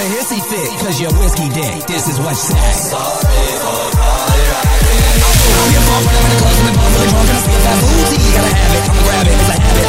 a hissy fit, cause you're whiskey dick. This is what's said. Sorry for party rocking. I'm your fault when I'm in the club, and the bar really drunk, and I see a fast booty. Gotta have it, I'ma grab it, 'cause I have it.